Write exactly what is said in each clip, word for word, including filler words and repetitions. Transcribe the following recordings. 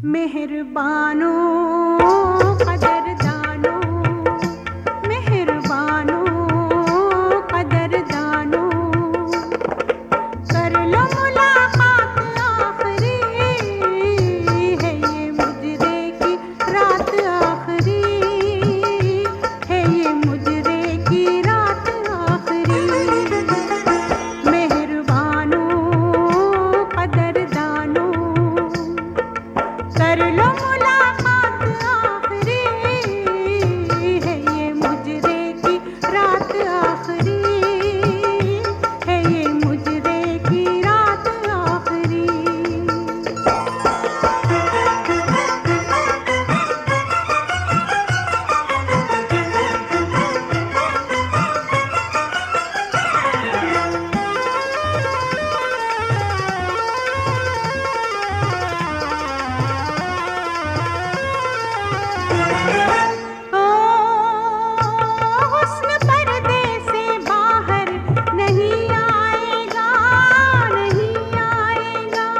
मेहरबानो कदरदानो, मेहरबानो कदरदानो, कर लो मुलाकात आखिरी, है ये मुजरे की रात आखिरी, है ये मुजरे की रात आखिरी। मेहरबानो कदरदानो, कर लो मुलाकात आखिरी, है ये मुजरे की रात आखिरी, है ये मुजरे की रात आखिरी। ओ हुस्न पर्दे से बाहर नहीं आएगा, नहीं आएगा।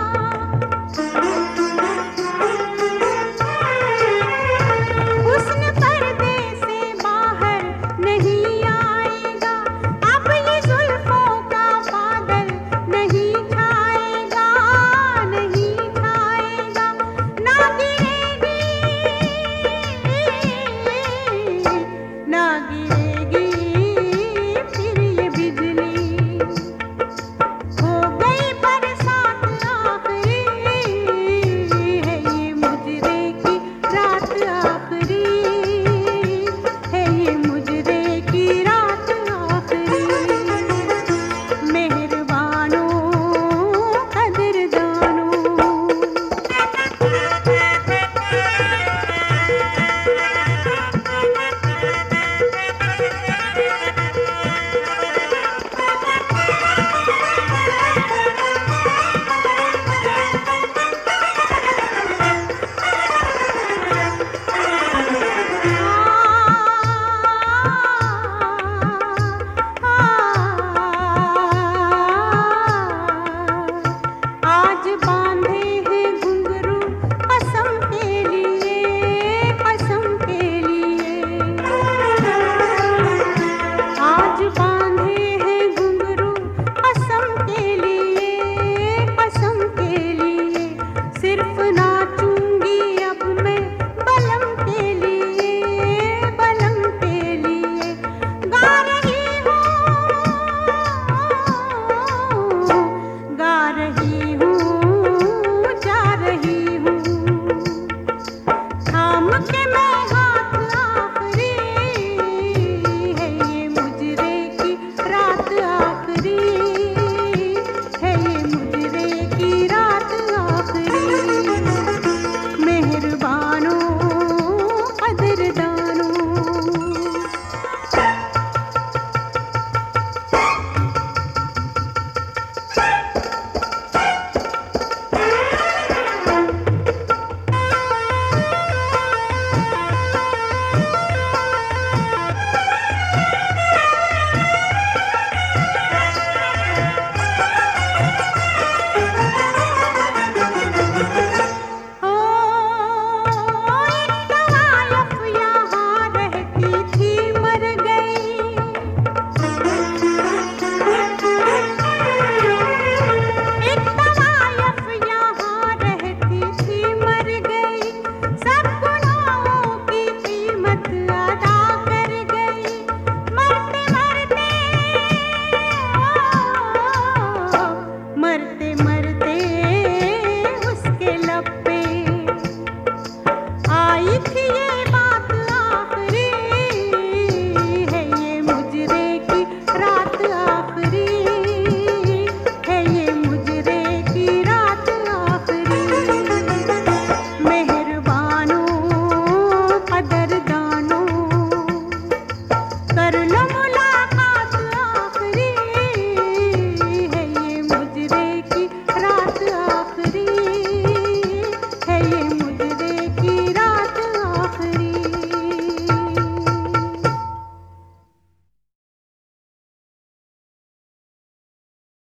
हुस्न पर्दे से बाहर नहीं आएगा, अब ये जुल्फों का बादल नहीं छाएगा, नहीं छाएगा। ना गिरेगी, ना गिरेगी फिर ये बिजली, हो गई बरसात आखिरी, है ये मुजरे की रात आखिरी, है ये मुजरे की रात आखिरी। मेहरबानो कदरदानो, आज बांधे हैं घुंघरू कसम के लिए, कसम के लिए। आज बांधे हैं घुंघरू कसम के लिए, कसम के लिए। सिर्फ नाचूंगी अब मैं बलम के लिए, बलम के लिए। गा रही हूँ, गा रही हूँ, जा रही हूँ, थाम के मैं हाथ आखिरी, है ये मुजरे की रात आखिरी, है ये मुजरे की रात आखिरी। मेहरबानो कदरदानो,